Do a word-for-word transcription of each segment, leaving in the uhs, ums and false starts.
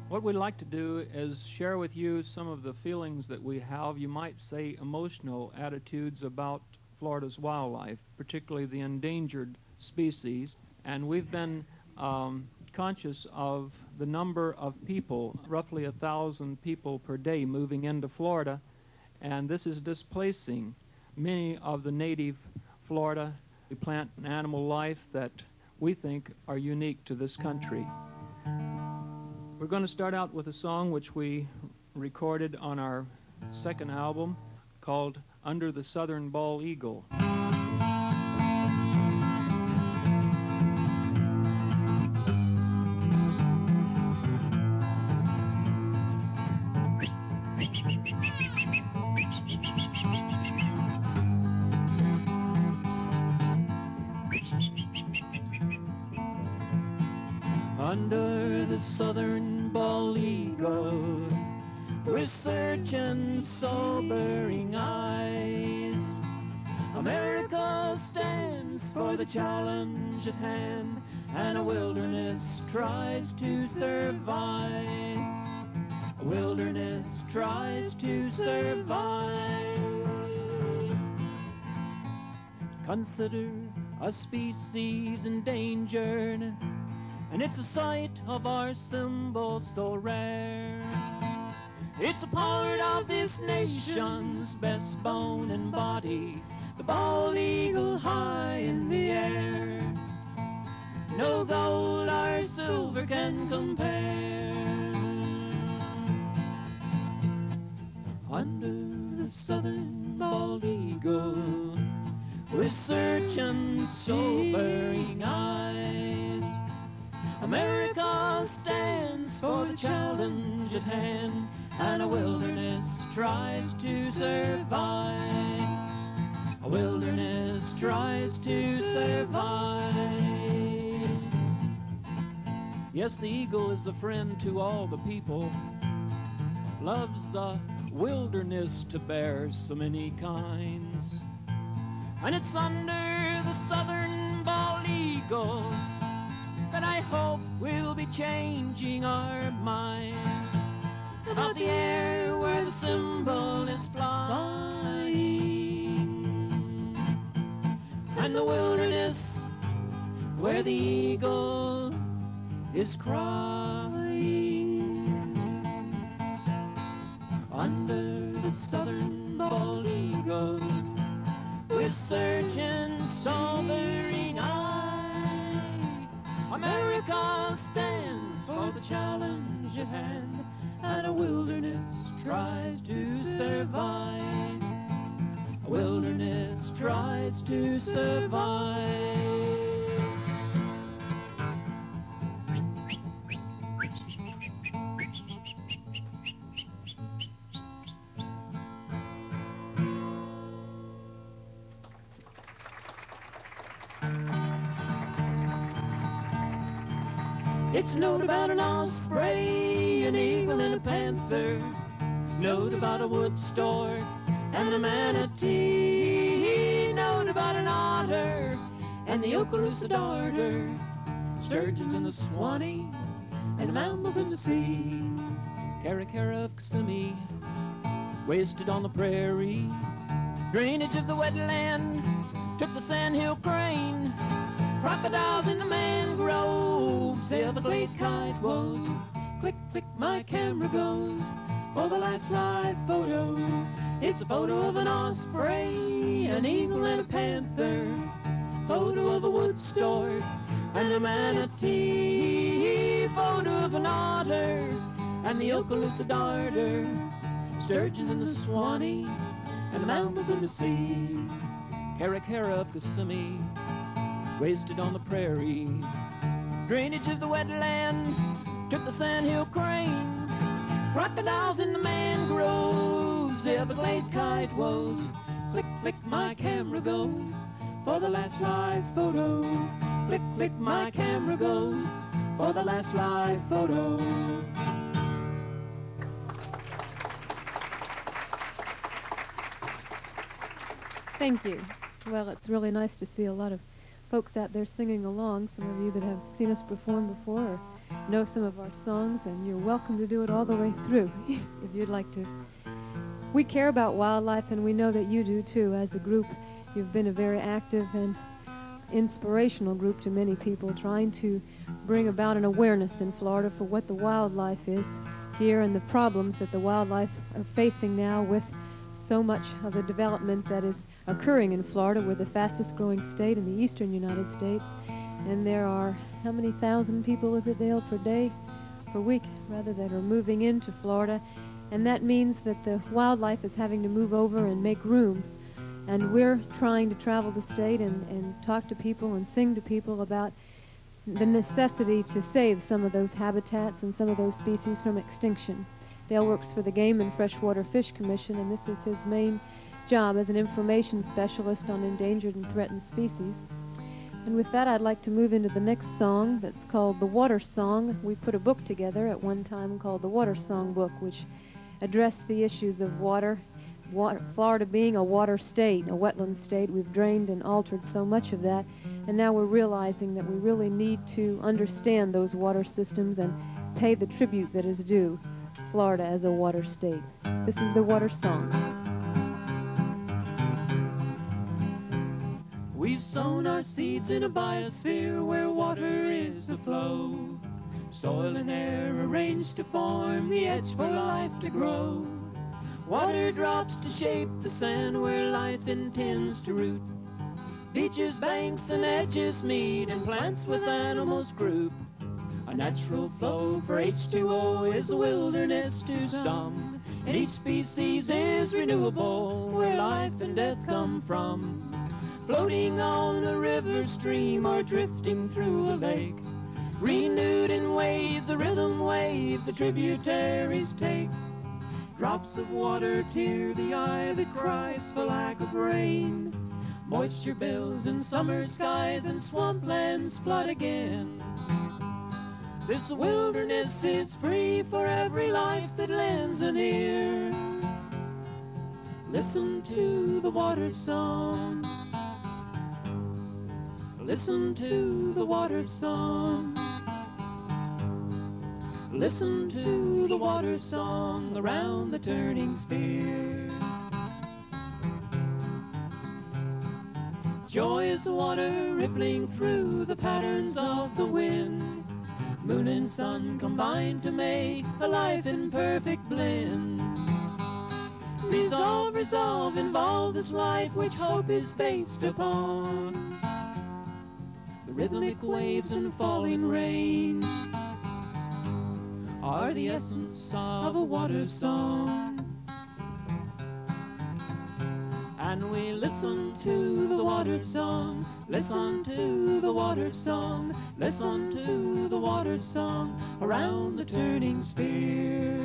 What we'd like to do is share with you some of the feelings that we have, you might say emotional attitudes about Florida's wildlife, particularly the endangered species. And we've been um, conscious of the number of people, roughly a thousand people per day moving into Florida, and this is displacing many of the native Florida plant and animal life that we think are unique to this country. We're going to start out with a song which we recorded on our second album called Under the Southern Bald Eagle. Under the southern bald eagle, with searching, sobering eyes, America stands for the challenge at hand, and a wilderness tries to survive. A wilderness tries to survive. Consider a species endangered, and it's a sight of our symbol so rare. It's a part of this nation's best bone and body, the bald eagle high in the air. No gold or silver can compare. Under the southern bald eagle, with searching, sobering eyes, America stands for the challenge at hand, and a wilderness tries to survive. A wilderness tries to survive. Yes, the eagle is a friend to all the people, loves the wilderness to bear so many kinds. And it's under the southern bald eagle that I hope we'll be changing our mind about the air where the symbol is flying, and the wilderness where the eagle is crying. Under the southern bald eagle, with searching, sobering eyes, America stands for the challenge at hand, and a wilderness tries to survive. A wilderness tries to survive. It's a note about an osprey, an eagle, and a panther. Note about a wood stork and a manatee. Note about an otter and the Okaloosa darter. Sturgeons in the Swanee and mammals in the sea. Caracara of Kissimmee, wasted on the prairie. Drainage of the wetland took the sandhill crane. Crocodiles in the mangroves, Everglade kite woes. Click, click, my camera goes for the last live photo. It's a photo of an osprey, an eagle, and a panther. Photo of a wood stork and a manatee. Photo of an otter and the Okaloosa darter. Sturgeons in the Swanee and the mammals in the sea. Caracara of Kissimmee, wasted on the prairie. Drainage of the wetland took the sandhill crane. Crocodiles in the mangroves, Everglade kite woes. Click, click, my camera goes for the last live photo. Click, click, my camera goes for the last live photo. Thank you. Well, it's really nice to see a lot of folks out there singing along, some of you that have seen us perform before or know some of our songs, and you're welcome to do it all the way through if you'd like to. We care about wildlife, and we know that you do too. As a group, you've been a very active and inspirational group to many people, trying to bring about an awareness in Florida for what the wildlife is here and the problems that the wildlife are facing now with so much of the development that is occurring in Florida. We're the fastest growing state in the eastern United States, and there are, how many thousand people is it, Dale, per day, per week, rather, that are moving into Florida, and that means that the wildlife is having to move over and make room. And we're trying to travel the state and, and talk to people and sing to people about the necessity to save some of those habitats and some of those species from extinction. Dale works for the Game and Freshwater Fish Commission, and this is his main job as an information specialist on endangered and threatened species. And with that, I'd like to move into the next song that's called The Water Song. We put a book together at one time called The Water Song Book, which addressed the issues of water. Water, Florida being a water state, a wetland state, we've drained and altered so much of that, and now we're realizing that we really need to understand those water systems and pay the tribute that is due Florida as a water state. This is The Water Song. We've sown our seeds in a biosphere where water is aflow, soil and air arranged to form the edge for life to grow. Water drops to shape the sand where life intends to root. Beaches, banks, and edges meet, and plants with animals group. A natural flow for H two O is a wilderness to some, and each species is renewable where life and death come from. Floating on a river, stream, or drifting through a lake, renewed in waves, the rhythm waves the tributaries take. Drops of water tear the eye that cries for lack of rain. Moisture builds in summer skies and swamplands flood again. This wilderness is free for every life that lends an ear. Listen to the water song. Listen to the water song. Listen to the water song around the turning sphere. Joy is water rippling through the patterns of the wind. Moon and sun combine to make a life in perfect blend. Resolve, resolve, involve this life which hope is based upon. The rhythmic waves and falling rain are the essence of a water song. And we listen to the water song, listen to the water song, listen to the water song around the turning sphere.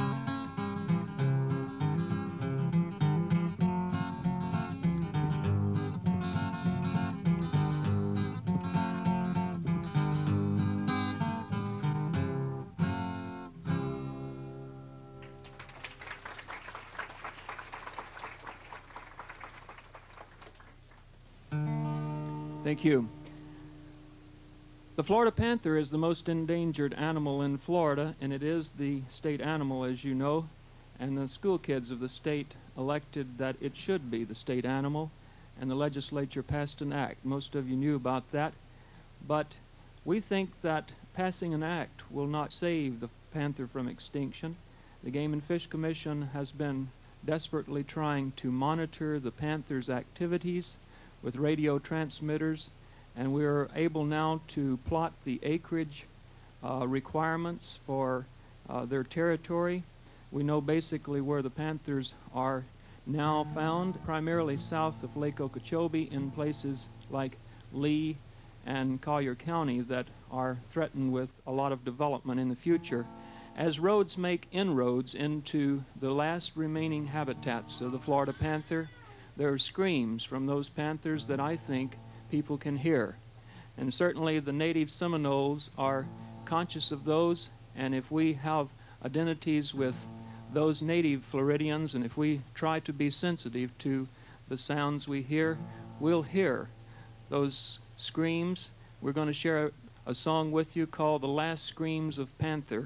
Thank you. The Florida panther is the most endangered animal in Florida, and it is the state animal, as you know, and the school kids of the state elected that it should be the state animal, and the legislature passed an act. Most of you knew about that, but we think that passing an act will not save the panther from extinction. The Game and Fish Commission has been desperately trying to monitor the panther's activities with radio transmitters, and we are able now to plot the acreage uh, requirements for uh, their territory. We know basically where the panthers are now found, primarily south of Lake Okeechobee in places like Lee and Collier County that are threatened with a lot of development in the future. As roads make inroads into the last remaining habitats of the Florida panther, there are screams from those panthers that I think people can hear. And certainly the native Seminoles are conscious of those, and if we have identities with those native Floridians, and if we try to be sensitive to the sounds we hear, we'll hear those screams. We're going to share a, a song with you called The Last Screams of Panther.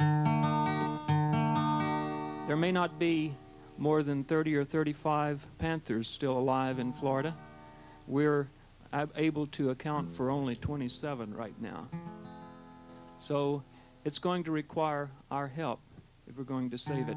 There may not be more than thirty or thirty-five panthers still alive in Florida. We're ab- able to account for only twenty-seven right now. So it's going to require our help if we're going to save it.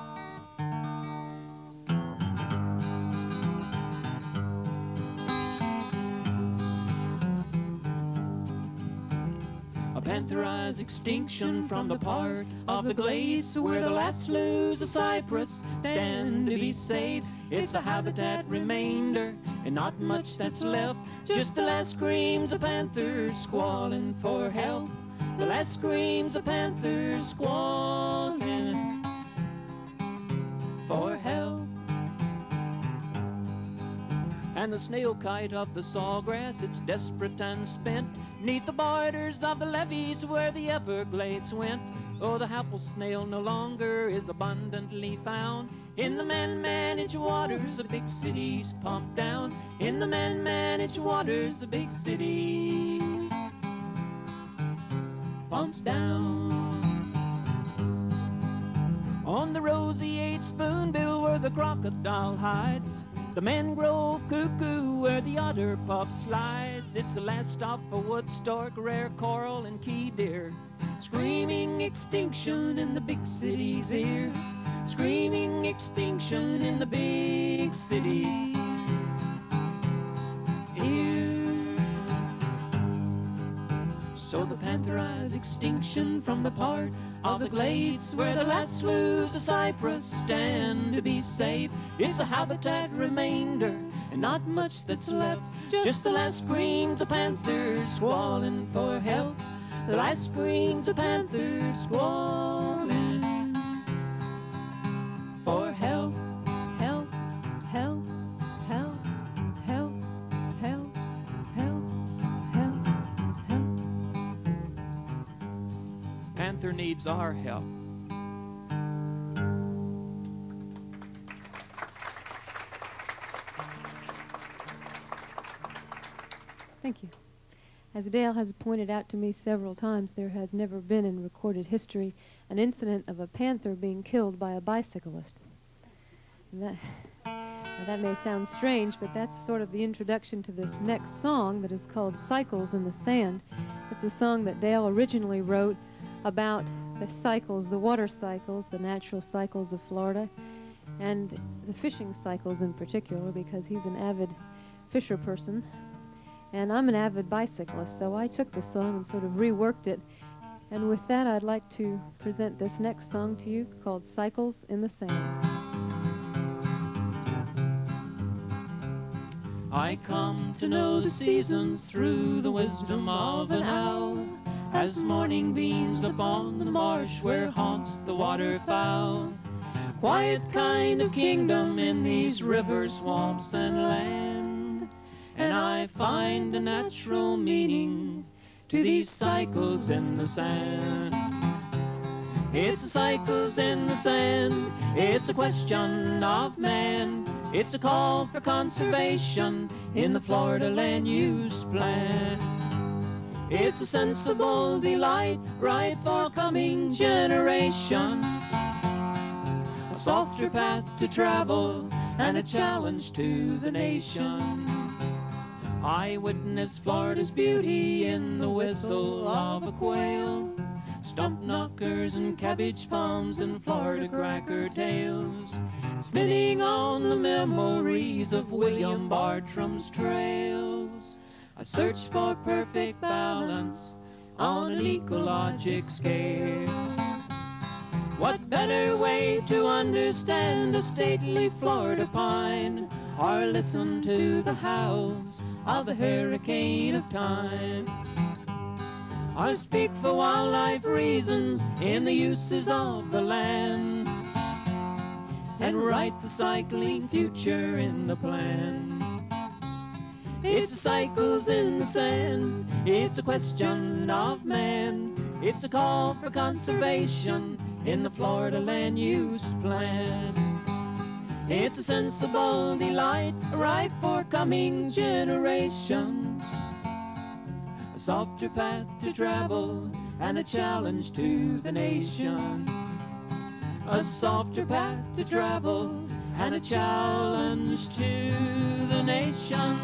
Pantherize extinction from the part of the glades where the last sloughs of cypress stand to be saved. It's a habitat remainder and not much that's left, just the last screams of panthers squalling for help. The last screams of panthers squalling for help. And the snail kite of the sawgrass, it's desperate and spent, neath the borders of the levees where the Everglades went. Oh, the apple snail no longer is abundantly found in the man-managed waters of big cities pump down. In the man-managed waters of big cities pumps down. On the roseate spoonbill where the crocodile hides, the mangrove cuckoo where the otter pup slides, it's the last stop for wood stork, rare coral, and key deer. Screaming extinction in the big city's ear. Screaming extinction in the big city's ears. So the pantherize extinction from the part of the glades where the last sloughs of cypress stand to be saved. It's a habitat remainder and not much that's left, just the last screams of panthers squalling for help. The last screams of panthers squalling for help. Help, help, help, help, help, help, help, help. Panther needs our help. Thank you. As Dale has pointed out to me several times, there has never been in recorded history an incident of a panther being killed by a bicyclist. And that, now that may sound strange, but that's sort of the introduction to this next song that is called Cycles in the Sand. It's a song that Dale originally wrote about the cycles, the water cycles, the natural cycles of Florida, and the fishing cycles in particular, because he's an avid fisher person. And I'm an avid bicyclist, so I took the song and sort of reworked it. And with that, I'd like to present this next song to you called Cycles in the Sand. I come to know the seasons through the wisdom of an owl, as morning beams upon the marsh where haunts the waterfowl. Quiet kind of kingdom in these rivers, swamps, and land, and I find a natural meaning to these cycles in the sand. It's the cycles in the sand, it's a question of man, it's a call for conservation in the Florida land use plan. It's a sensible delight right for coming generations, a softer path to travel and a challenge to the nation. I witness Florida's beauty in the whistle of a quail, stump knockers and cabbage palms and Florida cracker tails, spinning on the memories of William Bartram's trails. I search for perfect balance on an ecologic scale. What better way to understand a stately Florida pine, or listen to the howls of a hurricane of time, or speak for wildlife reasons in the uses of the land, and write the cycling future in the plan. It's cycles in the sand, it's a question of man, it's a call for conservation in the Florida land use plan. It's a sensible delight right for coming generations, softer path to travel, and a challenge to the nation. A softer path to travel, and a challenge to the nation.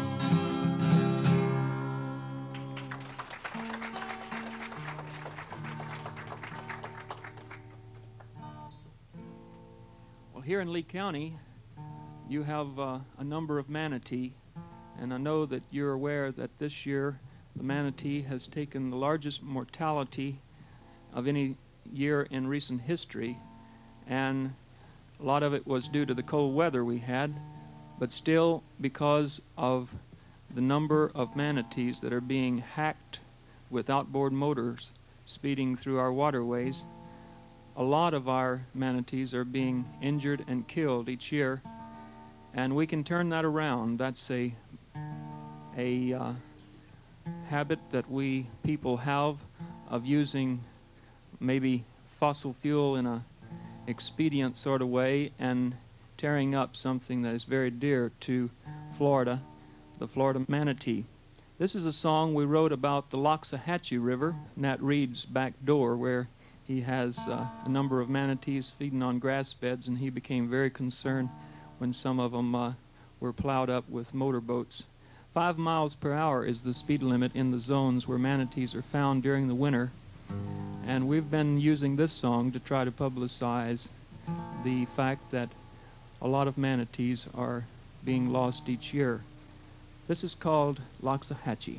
Well, here in Lee County, you have uh, a number of manatee, and I know that you're aware that this year the manatee has taken the largest mortality of any year in recent history, and a lot of it was due to the cold weather we had, but still because of the number of manatees that are being hacked with outboard motors speeding through our waterways. A lot of our manatees are being injured and killed each year, and we can turn that around. That's a a uh, habit that we people have of using maybe fossil fuel in a expedient sort of way and tearing up something that is very dear to Florida, the Florida manatee. This is a song we wrote about the Loxahatchee River, Nat Reed's back door, where he has uh, a number of manatees feeding on grass beds, and he became very concerned when some of them uh, were plowed up with motorboats. Five miles per hour is the speed limit in the zones where manatees are found during the winter. And we've been using this song to try to publicize the fact that a lot of manatees are being lost each year. This is called Loxahatchee.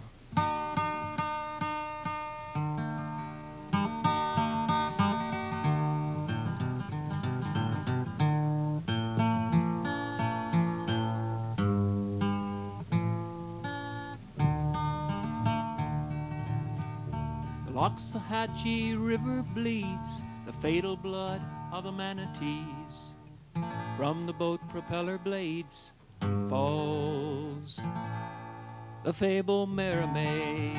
Loxahatchee River bleeds the fatal blood of the manatees. From the boat propeller blades falls the fabled Merrimaid.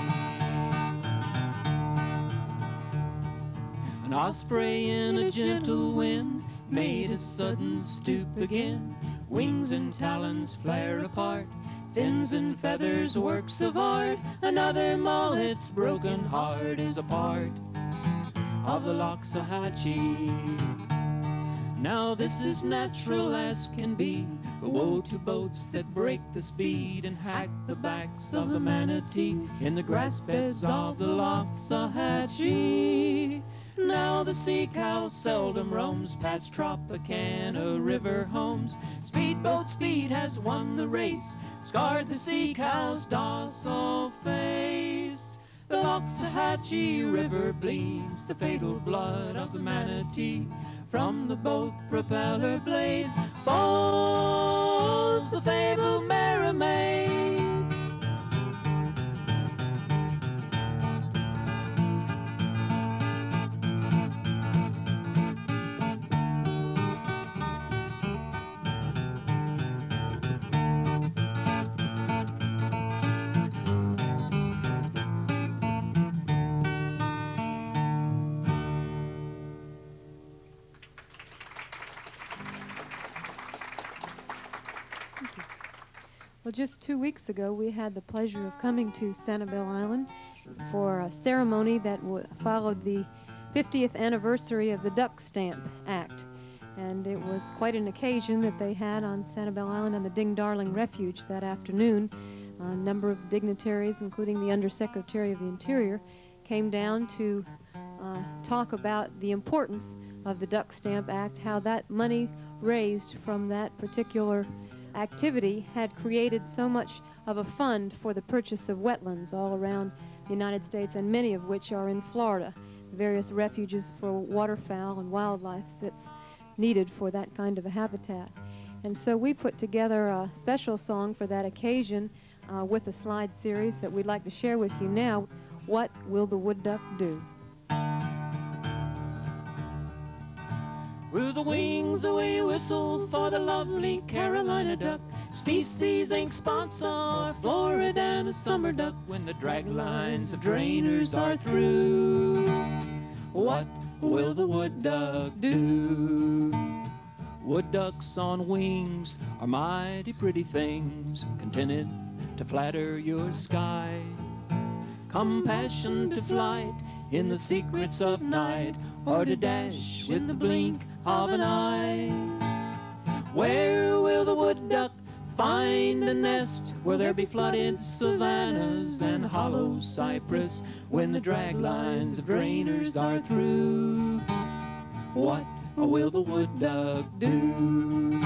An osprey in a gentle wind made a sudden stoop again. Wings and talons flare apart, fins and feathers, works of art. Another mullet's broken heart is a part of the Loxahatchee. Now this is natural as can be, but woe to boats that break the speed and hack the backs of the manatee in the grass beds of the Loxahatchee. Now the sea cow seldom roams past Tropicana River homes. Speedboat speed has won the race, scarred the sea cow's docile face. The Loxahatchee River bleeds the fatal blood of the manatee. From the boat propeller blades falls the fabled Merrimaid. Well, just two weeks ago, we had the pleasure of coming to Sanibel Island for a ceremony that w- followed the fiftieth anniversary of the Duck Stamp Act. And it was quite an occasion that they had on Sanibel Island on the Ding Darling Refuge that afternoon. A number of dignitaries, including the Undersecretary of the Interior, came down to uh, talk about the importance of the Duck Stamp Act, how that money raised from that particular activity had created so much of a fund for the purchase of wetlands all around the United States, and many of which are in Florida, various refuges for waterfowl and wildlife that's needed for that kind of a habitat. And so we put together a special song for that occasion uh, with a slide series that we'd like to share with you now. What Will the Wood Duck Do? With the wings away whistle for the lovely Carolina duck. Species Incorporated sponsor Florida summer duck. When the drag lines of drainers are through, what will the wood duck do? Wood ducks on wings are mighty pretty things, contented to flatter your sky. compassion to flight in the secrets of night, or to dash with the blink of an eye. Where will the wood duck find a nest, where there be flooded savannas and hollow cypress, when the drag lines of drainers are through? What will the wood duck do?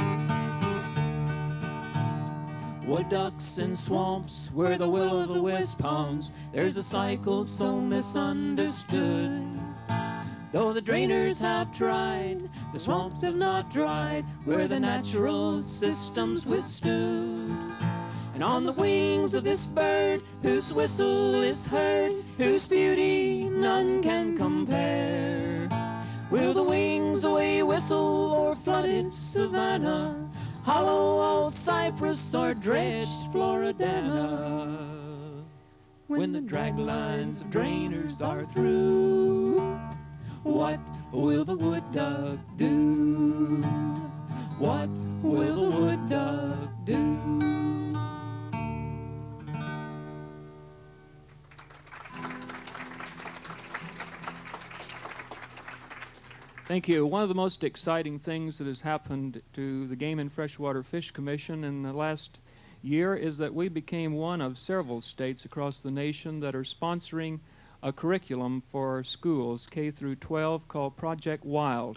Wood ducks in swamps where the will-o'-the-wisp hums, there's a cycle so misunderstood. Though the drainers have tried, the swamps have not dried where the natural systems withstood. And on the wings of this bird, whose whistle is heard, whose beauty none can compare, will the wings away whistle o'er flooded savannah, hollow old cypress or dredged Floridana, when the drag lines of drainers are through? What will the wood duck do? What will the wood duck do? Thank you. One of the most exciting things that has happened to the Game and Freshwater Fish Commission in the last year is that we became one of several states across the nation that are sponsoring a curriculum for schools K through twelve called Project Wild.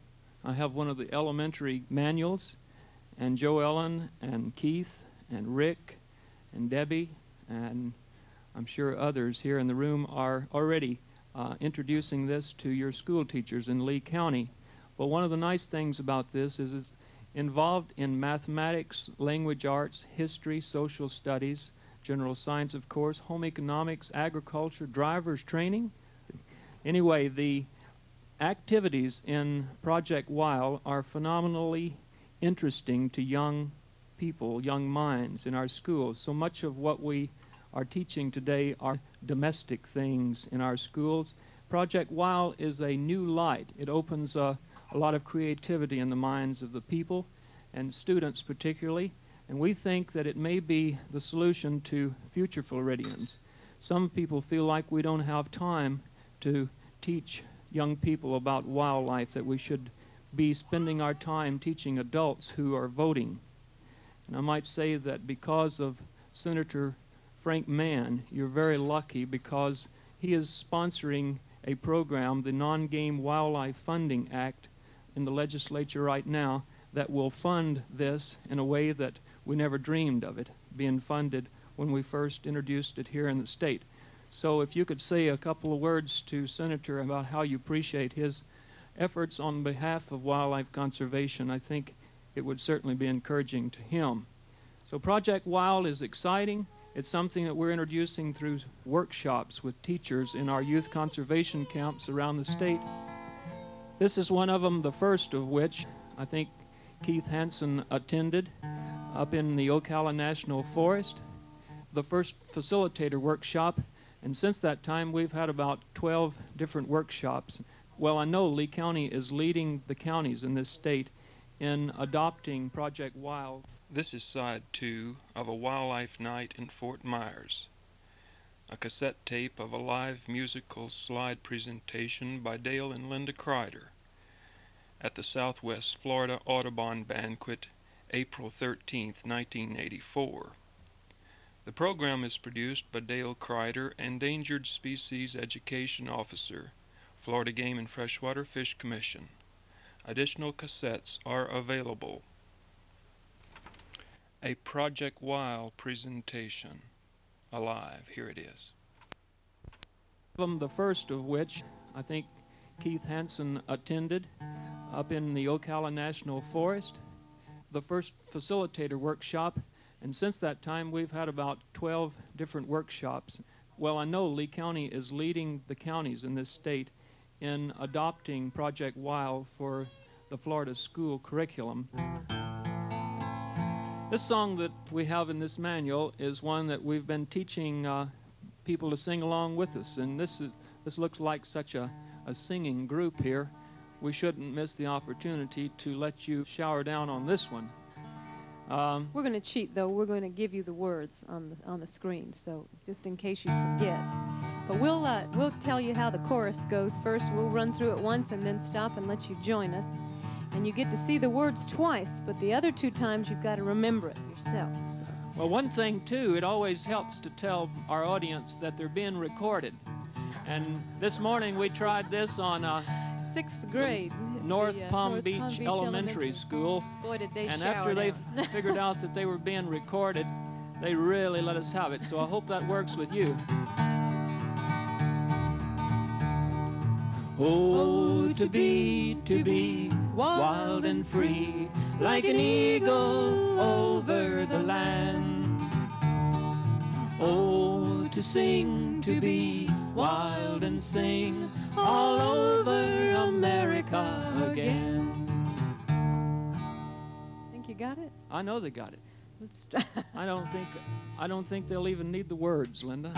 I have one of the elementary manuals, and Joe Ellen and Keith and Rick and Debbie and I'm sure others here in the room are already uh, introducing this to your school teachers in Lee County. But one of the nice things about this is it's involved in mathematics, language arts, history, social studies, general science, of course, home economics, agriculture, driver's training. Anyway, the activities in Project Wild are phenomenally interesting to young people, young minds in our schools. So much of what we are teaching today are domestic things in our schools. Project Wild is a new light. It opens uh, a lot of creativity in the minds of the people and students particularly. And we think that it may be the solution to future Floridians. Some people feel like we don't have time to teach young people about wildlife, that we should be spending our time teaching adults who are voting. And I might say that because of Senator Frank Mann, you're very lucky because he is sponsoring a program, the Non-Game Wildlife Funding Act, in the legislature right now that will fund this in a way that we never dreamed of it being funded when we first introduced it here in the state. So if you could say a couple of words to Senator about how you appreciate his efforts on behalf of wildlife conservation, I think it would certainly be encouraging to him. So Project Wild is exciting. It's something that we're introducing through workshops with teachers in our youth conservation camps around the state. This is one of them, the first of which I think Keith Hansen attended up in the Ocala National Forest, the first facilitator workshop, and since that time we've had about twelve different workshops. Well, I know Lee County is leading the counties in this state in adopting Project Wild. This is side two of a wildlife night in Fort Myers, a cassette tape of a live musical slide presentation by Dale and Linda Kreider at the Southwest Florida Audubon Banquet, April thirteenth, nineteen eighty-four. The program is produced by Dale Kreider, Endangered Species Education Officer, Florida Game and Freshwater Fish Commission. Additional cassettes are available. A Project Wild presentation. Alive, here it is. The first of which I think Keith Hansen attended up in the Ocala National Forest, the first facilitator workshop, and since that time we've had about twelve different workshops. Well, I know Lee County is leading the counties in this state in adopting Project Wild for the Florida school curriculum. This song that we have in this manual is one that we've been teaching uh, people to sing along with us, and this is this looks like such a, a singing group here. We shouldn't miss the opportunity to let you shower down on this one. Um, We're going to cheat, though. We're going to give you the words on the, on the screen, so just in case you forget. But we'll, uh, we'll tell you how the chorus goes first. We'll run through it once and then stop and let you join us. And you get to see the words twice, but the other two times you've got to remember it yourself. So. Well, one thing, too, it always helps to tell our audience that they're being recorded. And this morning we tried this on uh, sixth grade. North, the, uh, Palm, North Beach Palm Beach Elementary, Elementary School. Boy, did they and shower after they down. figured out that they were being recorded, they really let us have it. So I hope that works with you. Oh, to be, to be wild and free, like an eagle over the land. Oh, to sing, to be wild and sing all over America again. Think you got it? I know they got it. Let's try. I don't think I don't think they'll even need the words, Linda.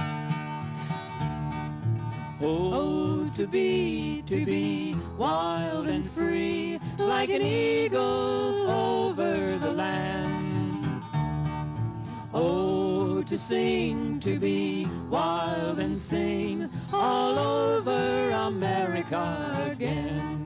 Oh, to be, to be wild and free, like an eagle over the land. Oh, to sing, to be wild and sing all over America again.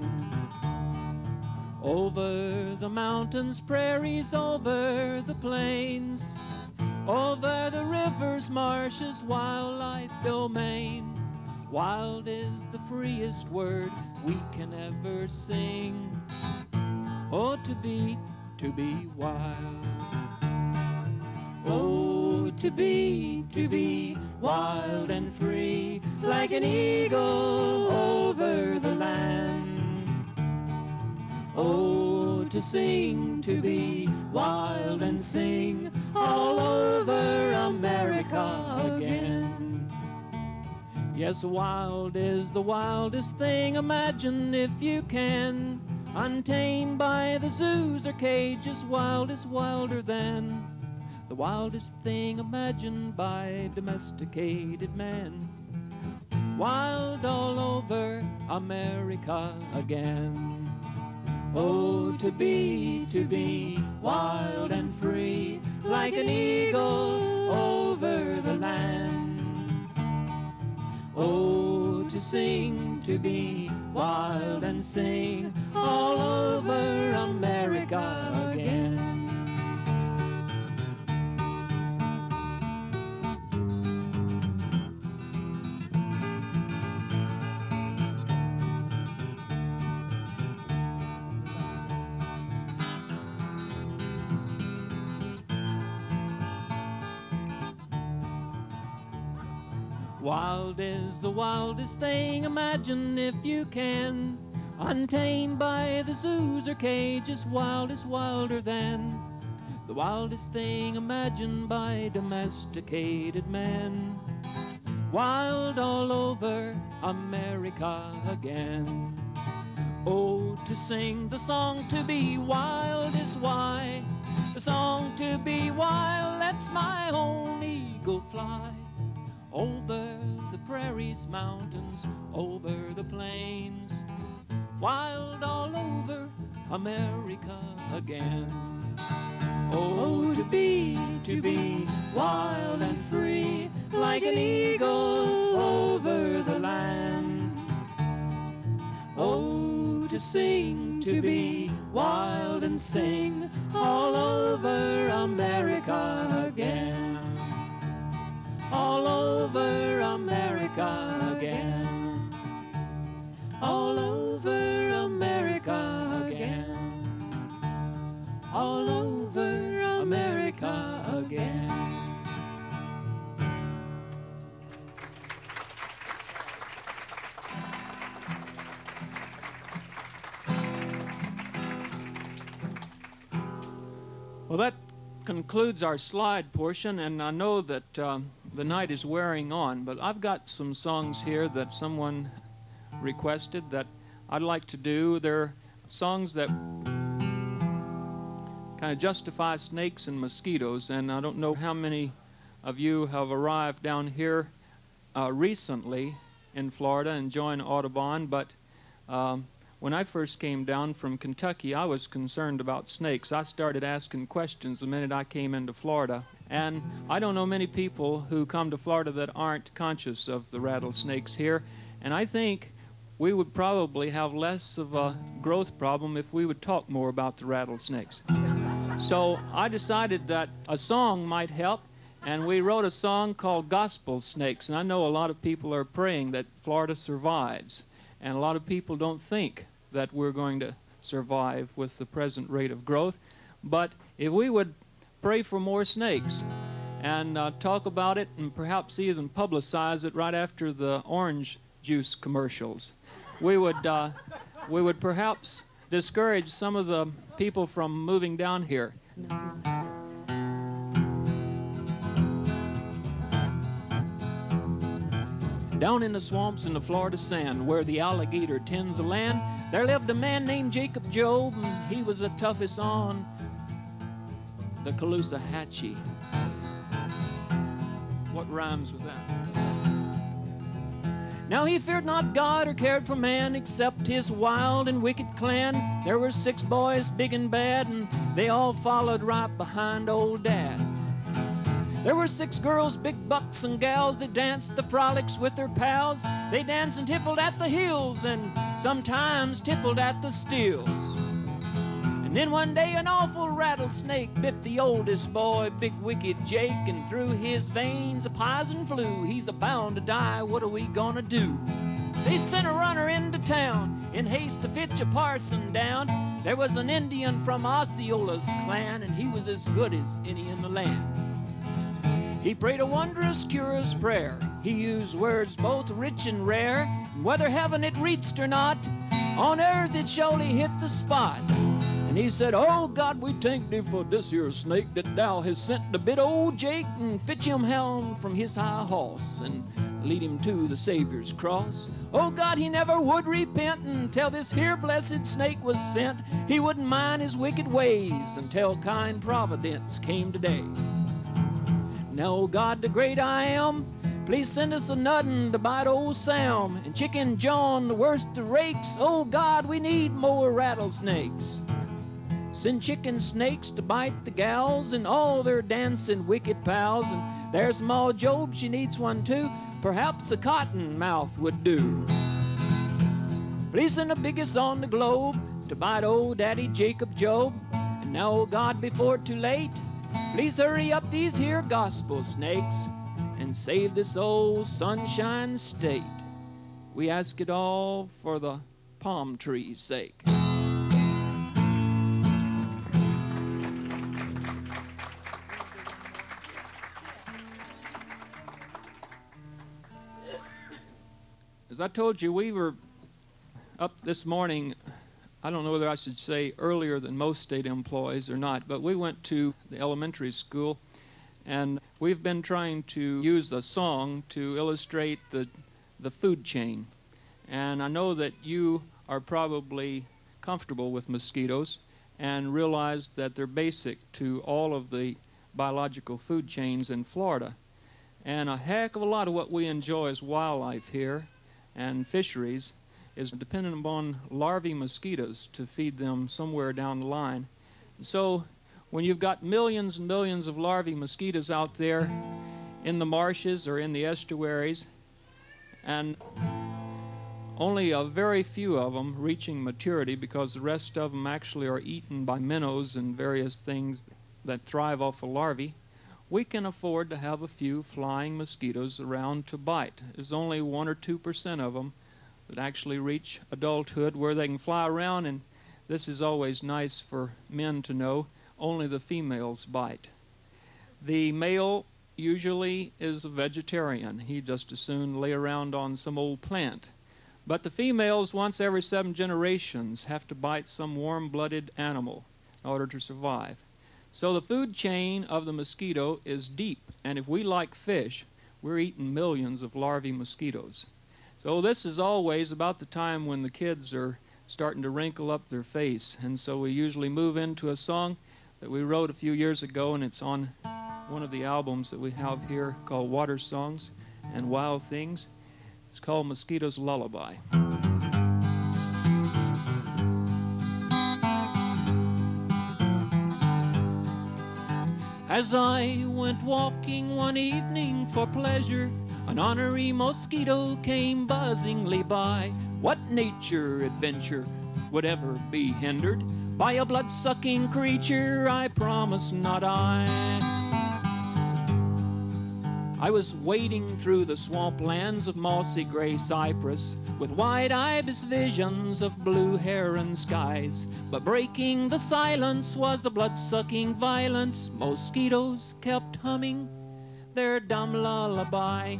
Over the mountains, prairies, over the plains, over the rivers, marshes, wildlife domain. Wild is the freest word we can ever sing. Oh, to be, to be wild. Oh, to be, to be wild and free, like an eagle over the land. Oh, to sing, to be wild and sing all over America again. Yes, wild is the wildest thing, imagine if you can. Untamed by the zoos or cages, wild is wilder than the wildest thing imagined by domesticated man. Wild all over America again. Oh, to be, to be wild and free, like an eagle over the land. Oh, to sing, to be wild and sing all over America again. Wild is the wildest thing, imagine if you can. Untamed by the zoos or cages, wild is wilder than the wildest thing imagined by domesticated man. Wild all over America again. Oh, to sing the song to be wild is why. The song to be wild lets my own eagle fly. Over the prairies, mountains, over the plains, wild all over America again. Oh, to be, to be wild and free, like an eagle over the land. Oh, to sing, to be wild and sing all over America again. All over America again. All over America again. All over America again. Well, that concludes our slide portion, and I know that um, the night is wearing on, but I've got some songs here that someone requested that I'd like to do. They're songs that kind of justify snakes and mosquitoes, and I don't know how many of you have arrived down here uh, recently in Florida and joined Audubon, but um, when I first came down from Kentucky, I was concerned about snakes. I started asking questions the minute I came into Florida. And I don't know many people who come to Florida that aren't conscious of the rattlesnakes here. And I think we would probably have less of a growth problem if we would talk more about the rattlesnakes. So I decided that a song might help, and we wrote a song called Gospel Snakes. And I know a lot of people are praying that Florida survives, and a lot of people don't think that we're going to survive with the present rate of growth. But if we would pray for more snakes and uh, talk about it and perhaps even publicize it right after the orange juice commercials, we would uh, we would perhaps discourage some of the people from moving down here. Down in the swamps in the Florida sand, where the alligator tends the land, there lived a man named Jacob Job, and he was the toughest on the Caloosahatchee. What rhymes with that? Now he feared not God or cared for man, except his wild and wicked clan. There were six boys, big and bad, and they all followed right behind old Dad. There were six girls, big bucks and gals, that danced the frolics with their pals. They danced and tippled at the hills, and sometimes tippled at the stills. And then one day an awful rattlesnake bit the oldest boy, big wicked Jake, and through his veins a poison flew. He's a bound to die, what are we gonna do? They sent a runner into town in haste to fetch a parson down. There was an Indian from Osceola's clan, and he was as good as any in the land. He prayed a wondrous, curious prayer. He used words both rich and rare, and whether heaven it reached or not, on earth it surely hit the spot. And he said, "Oh God, we thank thee for this here snake that thou hast sent to bit old Jake and fetch him down from his high horse and lead him to the Savior's cross. Oh God, he never would repent until this here blessed snake was sent. He wouldn't mind his wicked ways until kind providence came today. Now, God, the great I am, please send us a nuddin to bite old Sam and Chicken John, the worst of rakes. Oh God, we need more rattlesnakes. Send chicken snakes to bite the gals and all their dancing wicked pals. And there's Ma Job, she needs one too. Perhaps a cottonmouth would do. Please send the biggest on the globe to bite old Daddy Jacob Job. And now, oh God, before too late, please hurry up these here gospel snakes and save this old sunshine state. We ask it all for the palm tree's sake. As I told you, we were up this morning, I don't know whether I should say earlier than most state employees or not, but we went to the elementary school, and we've been trying to use a song to illustrate the, the food chain. And I know that you are probably comfortable with mosquitoes and realize that they're basic to all of the biological food chains in Florida. And a heck of a lot of what we enjoy as wildlife here and fisheries is dependent upon larvae mosquitoes to feed them somewhere down the line. So when you've got millions and millions of larvae mosquitoes out there in the marshes or in the estuaries, and only a very few of them reaching maturity because the rest of them actually are eaten by minnows and various things that thrive off of larvae, we can afford to have a few flying mosquitoes around to bite. There's only one or two percent of them that actually reach adulthood where they can fly around, and this is always nice for men to know, only the females bite. The male usually is a vegetarian. He just as soon lay around on some old plant. But the females, once every seven generations, have to bite some warm-blooded animal in order to survive. So the food chain of the mosquito is deep, and if we like fish, we're eating millions of larvae mosquitoes. So this is always about the time when the kids are starting to wrinkle up their face, and so we usually move into a song that we wrote a few years ago, and it's on one of the albums that we have here called Water Songs and Wild Things. It's called Mosquito's Lullaby. As I went walking one evening for pleasure, an ornery mosquito came buzzingly by. What nature adventure would ever be hindered by a blood-sucking creature? I promise not I. I was wading through the swamplands of mossy gray cypress with wide ibis visions of blue heron skies. But breaking the silence was the blood-sucking violence. Mosquitoes kept humming their dumb lullaby.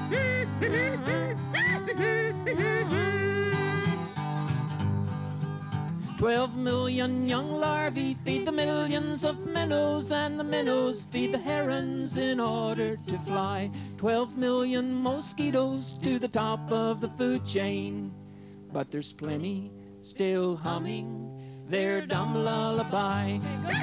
Twelve million young larvae feed the millions of minnows, and the minnows feed the herons in order to fly. Twelve million mosquitoes to the top of the food chain, but there's plenty still humming their dumb lullaby.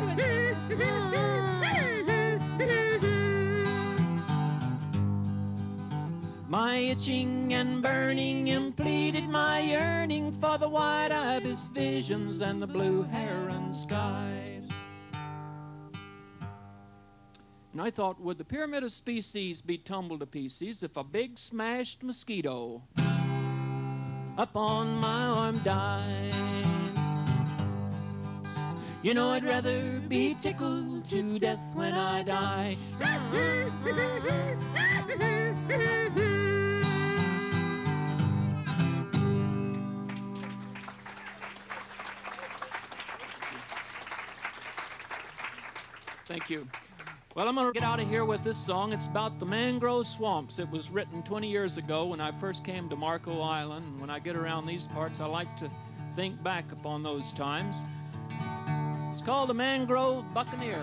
My itching and burning impleaded my yearning for the white ibis visions and the blue heron skies. And I thought, would the pyramid of species be tumbled to pieces if a big smashed mosquito up on my arm died? You know I'd rather be tickled to death when I die. Thank you. Well, I'm going to get out of here with this song. It's about the mangrove swamps. It was written twenty years ago when I first came to Marco Island. And when I get around these parts, I like to think back upon those times. It's called The Mangrove Buccaneer.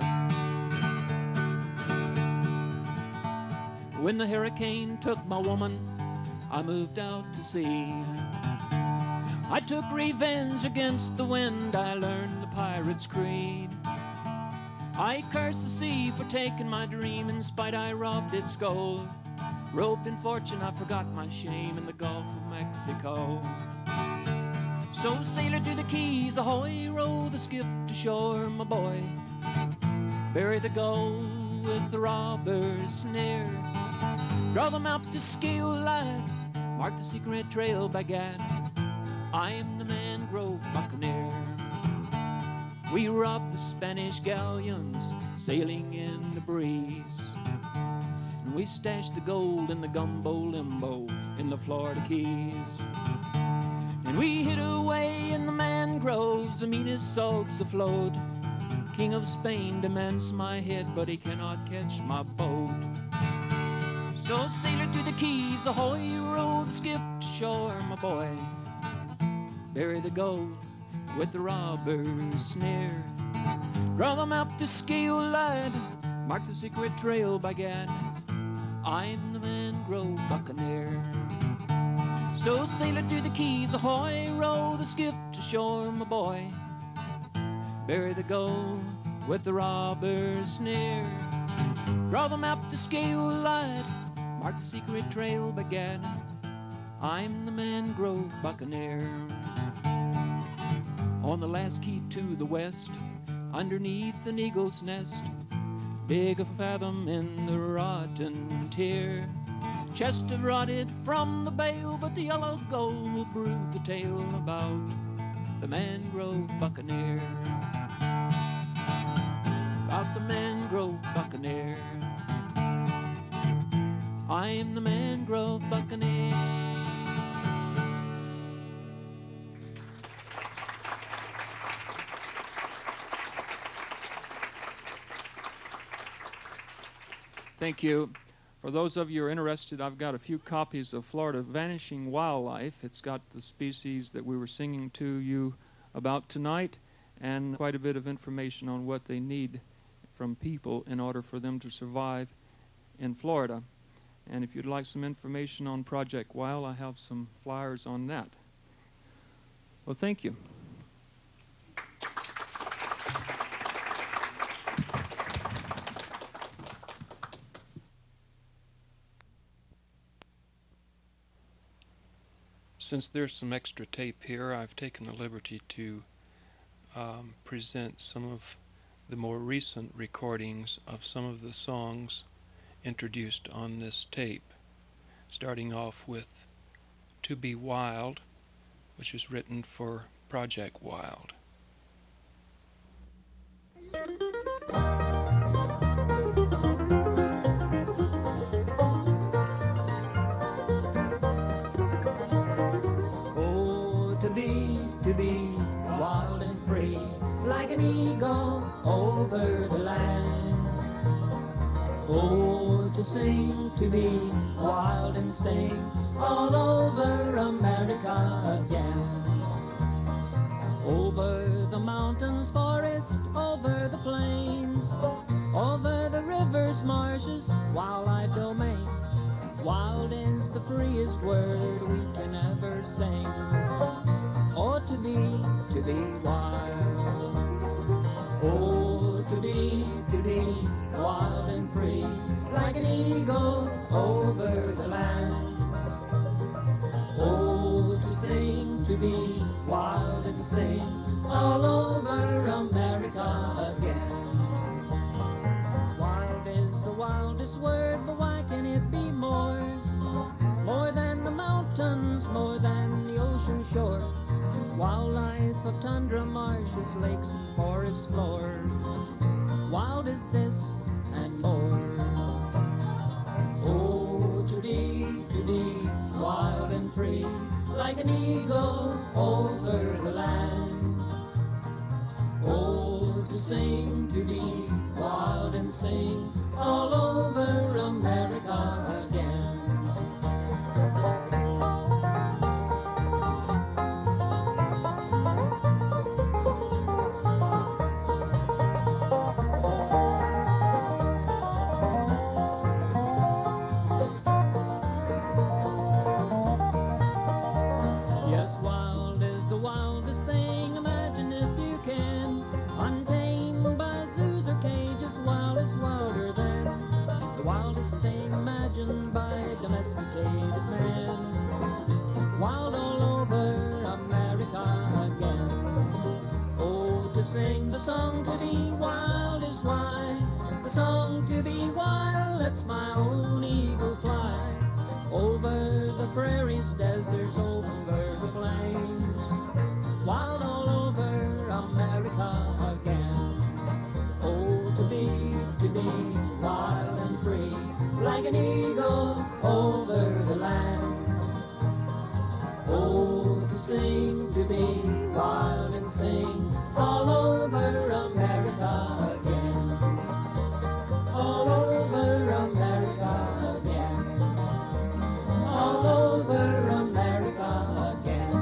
When the hurricane took my woman, I moved out to sea. I took revenge against the wind. I learned the pirate's creed. I cursed the sea for taking my dream. In spite I robbed its gold. Roped in fortune, I forgot my shame in the Gulf of Mexico. So sailor to the Keys, ahoy, row the skiff to shore, my boy. Bury the gold with the robber's snare. Draw them out to scale light, mark the secret trail by Gad. I am the mangrove buccaneer. We robbed the Spanish galleons sailing in the breeze, and we stashed the gold in the gumbo limbo in the Florida Keys. And we hid away in the mangroves, the meanest salts afloat. King of Spain demands my head, but he cannot catch my boat. So sailor to the Keys, ahoy, row the skiff to shore, my boy. Bury the gold with the robber's snare. Draw them up to scale light, mark the secret trail by Gad. I'm the mangrove buccaneer. So sailor to the Keys, ahoy, row the skiff to shore, my boy. Bury the gold with the robber's snare. Draw them up to scale light, mark the secret trail by Gad. I'm the mangrove buccaneer. On the last key to the west, underneath an eagle's nest, big a fathom in the rotten tear. Chest have rotted from the bale, but the yellow gold will brew the tale about the mangrove buccaneer. About the mangrove buccaneer. I am the mangrove buccaneer. Thank you. For those of you who are interested, I've got a few copies of Florida Vanishing Wildlife. It's got the species that we were singing to you about tonight, and quite a bit of information on what they need from people in order for them to survive in Florida. And if you'd like some information on Project Wild, I have some flyers on that. Well, thank you. Since there's some extra tape here, I've taken the liberty to um, present some of the more recent recordings of some of the songs introduced on this tape, starting off with To Be Wild, which was written for Project Wild. Oh, to be, to be wild and free, like an eagle over the land. Oh, to sing, to be wild and sing all over America again. Over the mountains, forest, over the plains, over the rivers, marshes, wildlife domain. Wild is the freest word we can ever sing. Oh, to be, to be wild. Oh, to be, to be wild and free, like an eagle over the land. Oh, to sing, to be wild and sing all over America again. Wild is the wildest word, but why can it be more? More than the mountains, more than the ocean shore. Wildlife of tundra, marshes, lakes, and forest floor. Wild is this and more. Oh, to be, to be wild and free, like an eagle over the land. Oh, to sing, to be wild and sing all over America again. Yes, wild is the wildest thing, imagine if you can. Untamed by zoos or cages, wild is wilder than the wildest thing imagined by domesticated man. Wild all over America again. Oh, to sing the song to be wild is why. The song to be wild lets my own eagle fly. Over the prairies, deserts, over the plains. Wild all over America again. Oh, to be, to be wild and free, like an eagle over the land. Oh, to sing, to be wild and sing all over America again. All over America again. All over America again.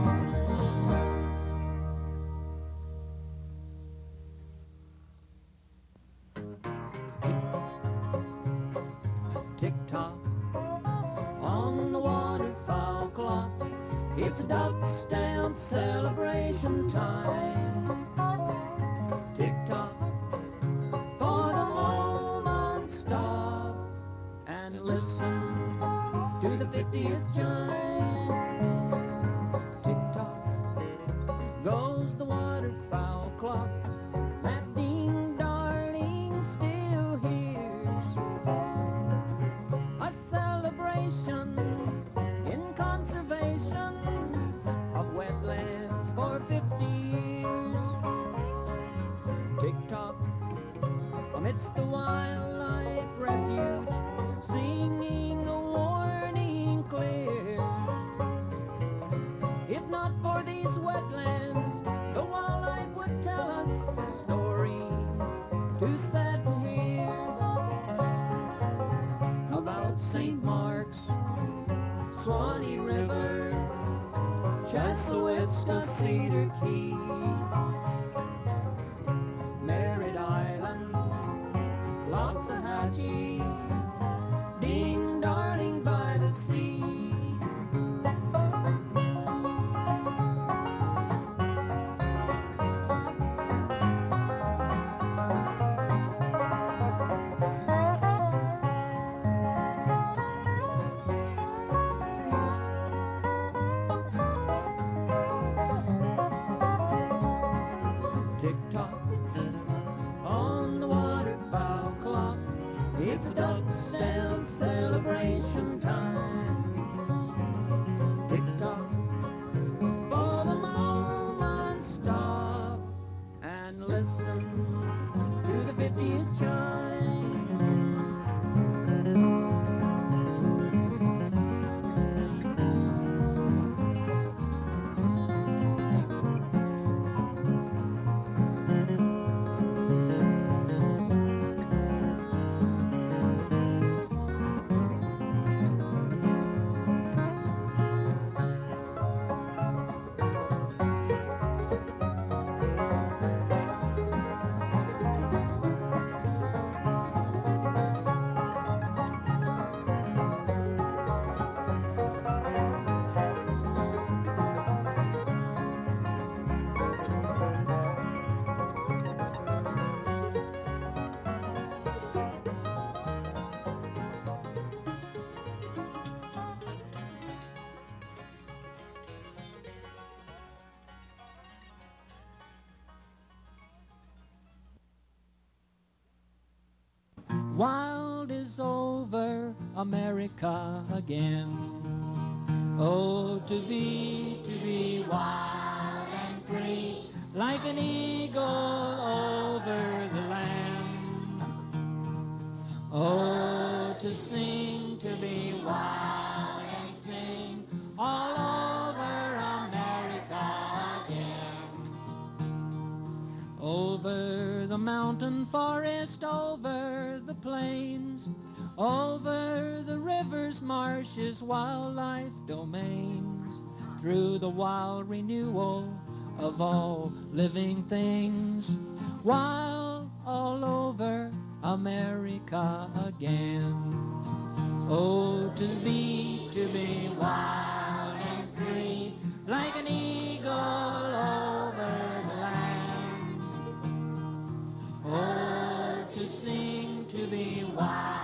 Tick-tock on the waterfowl clock, it's duck stamp celebration time. Tick-tock, for the moment stop and listen to the fiftieth chime. Tick-tock goes the waterfowl clock, that ding darling still hears a celebration in conservation of wetlands for fifty years. Tick-tock amidst the wildlife refuge, singing a warning clear. If not for these wetlands, the wildlife would tell us a story too sad to hear about Saint Mark's, Swanee River, Chassahowitzka, Cedar Key, Merritt Island, Loxahatchee, ding darling by the sea. wild is over America again. Oh, to be, to be wild and free, like an eagle over the land. Oh, to sing, to be wild and sing all over America again. Over the mountain forest, over the plains, over the rivers, marshes, wildlife domains, through the wild renewal of all living things, wild all over America again. Oh, to be, to be wild and free, like an eagle over the land. Oh, to sing, to be wild